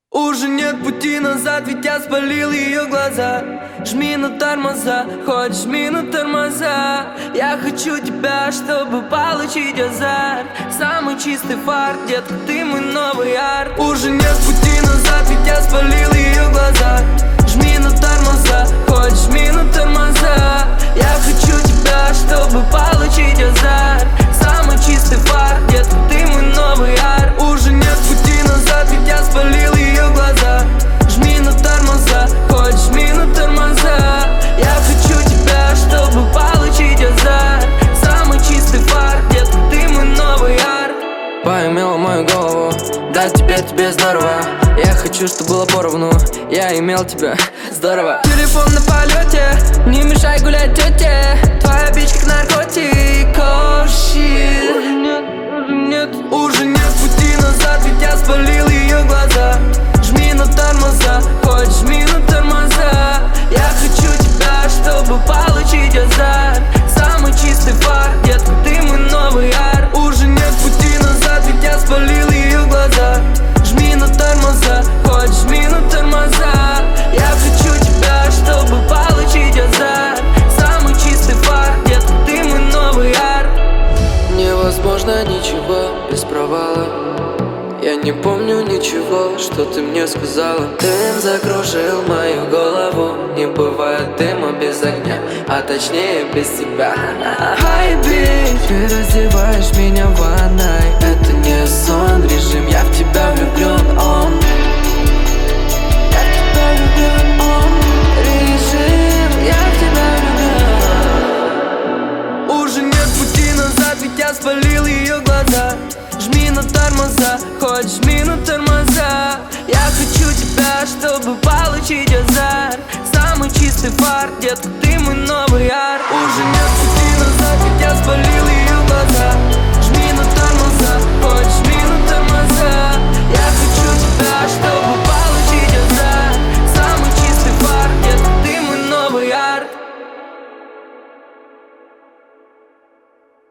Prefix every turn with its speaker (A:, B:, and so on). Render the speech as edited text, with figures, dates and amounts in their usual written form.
A: Уже нет пути назад, ведь я спалил ее глаза. Жми на тормоза, хоть жми на тормоза. Я хочу тебя, чтобы получить азарт. Самый чистый фарт, детка, ты мой новый арт. Уже нет пути назад, ведь я спалил ее глаза. Жми на тормоза, хоть жми на тормоза. Я хочу тебя, чтобы получить азарт. Самый чистый фарт, детка, ты мой новый арт. Уже нет пути назад, ведь я спалил ее глаза. Жми на тормоза, хоть жми на тормоза. Я хочу тебя, чтобы получить азарт. Самый чистый фарт, детка, ты мой новый арт. Поимела мою голову, дать тебе здорово. Я хочу, чтобы было поровну, я имел тебя, здорово. Телефон на полете, не мешай гулять тете. Твоя бичка как наркотик, oh shit. Уже нет пути назад, ведь я спалил ее глаза. Жми на тормоза, хоть жми на тормоза. Я хочу тебя, чтобы получить азарт. Самый чистый фарт, детка, ты мой новый арт. Уже нет пути назад, ведь я спалил ее глаза. Жми на тормоза, хоть жми на тормоза. Я хочу тебя, чтобы получить азарт. Самый чистый фарт, детка, ты мой новый арт. Невозможно ничего без провала. Я не помню ничего, что ты мне сказала. Дым закружил мою голову. Не бывает дыма без огня, а точнее без тебя. Hi, bitch, ты раздеваешь меня в ванной. Это не сон, режим, я в тебя влюблен, он. Я в тебя влюблен, он. Режим, я в тебя влюблен. Уже нет пути назад, ведь я спалил ее глаза. Жми на тормоза, хоть жми на тормоза. Я хочу тебя, чтобы получить азарт. Самый чистый фарт, детка, ты мой новый арт.